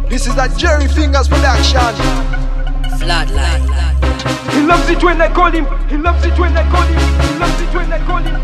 This is a Jerry Fingers production. Flatline. He loves it when I call him. He loves it when I call him. He loves it when I call him.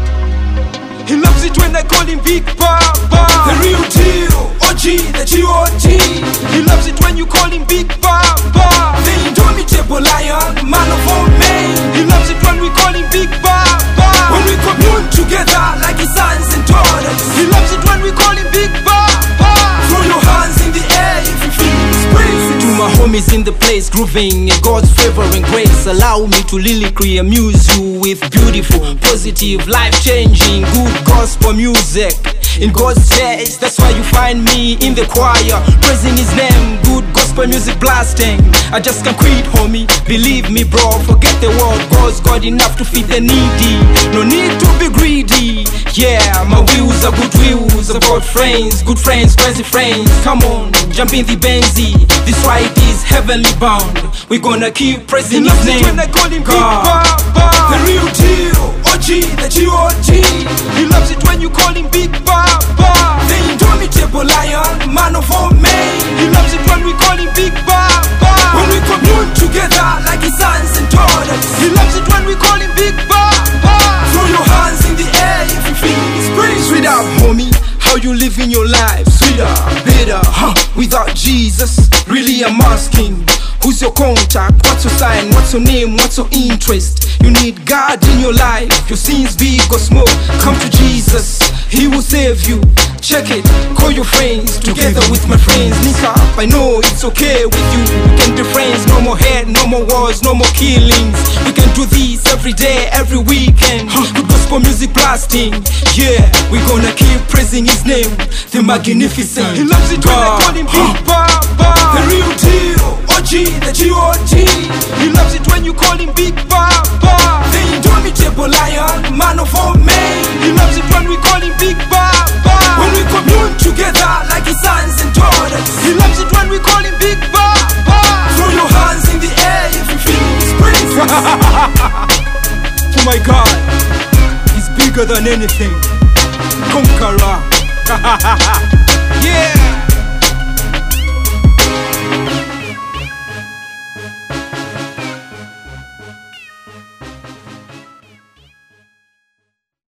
He loves it when I call him Big Papa. The real deal, OG, the G.O.D. He loves it when you call him Big Papa. The indomitable lion, man of all men. He loves it when we call him Big Papa. When we commune together like his sons and daughters. He loves it when we call him Big Papa. Throw your hands in the air if you feel his praise. To my homies in the place, grooving in God's favor and grace, allow me to lyrically amuse you with beautiful, positive, life-changing, good gospel music in God's taste. That's why you find me in the choir, praising his name, good gospel music blasting. I just can't quit, homie, believe me bro. Forget the world, God's got enough to feed the needy. No need to be greedy. Yeah, my wheels are good wheels. I've got friends, good friends, crazy friends. Come on, jump in the Benzie. This ride is heavenly bound. We're gonna keep praising his name. He loves it when I call him Big Papa. The real deal, OG, the G.O.D. He loves it when you call him Big Papa. The indomitable lion, man of all men. He loves it when we call him Big Papa. When we commune together like his sons and daughters. He loves it when we call him Big Papa. Throw your hands in the air if you feel his praise. Sweet up, homie, how you living your life? Sweeter, better, without Jesus. Really I'm asking, who's your contact? What's your sign? What's your name? What's your interest? You need God in your life. Your sins big or small, come to Jesus, He will save you. Check it, call your friends, together with my friends. Link up, I know it's okay with you. We can be friends, no more hate, no more wars, no more killings. We can do this every day, every weekend. Good gospel music blasting. Yeah, we're gonna keep praising His name, the magnificent. He loves it when I call him Big Papa. The real deal, OG, the G.O.D. He loves it when you call him Big Papa. The indomitable lion, man of all men. He loves it when we call him Big Papa. When we commune together like his sons and daughters. He loves it when we call him Big Papa. Throw your hands in the air if you feel his praise. Oh my God, He's bigger than anything. Conqueror. Yeah.